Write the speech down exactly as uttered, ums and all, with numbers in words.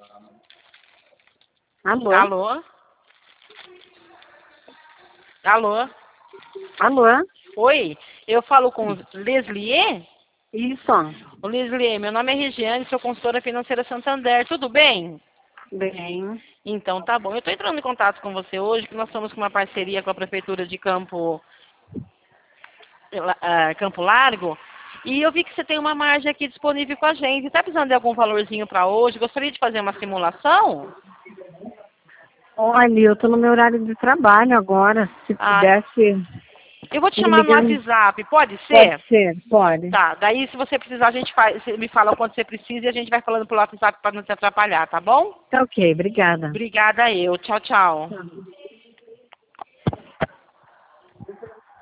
Alô? Alô? Alô? Alô? Oi, eu falo com Leslie? Isso. Ô, Leslie, meu nome é Regiane, sou consultora financeira Santander, tudo bem? Bem. Então tá bom, eu estou entrando em contato com você hoje, que nós estamos com uma parceria com a Prefeitura de Campo, ah, Campo Largo, e eu vi que você tem uma margem aqui disponível com a gente. Está precisando de algum valorzinho para hoje? Gostaria de fazer uma simulação? Olha, eu tô no meu horário de trabalho agora. Se Ah, pudesse eu vou te me chamar no ligar. WhatsApp, pode Pode ser? ser, pode. Tá, daí se você precisar, a gente faz, você me fala o quanto você precisa e a gente vai falando pelo WhatsApp para não te atrapalhar, tá bom? Tá ok, obrigada. Obrigada eu. Tchau, tchau. Tá.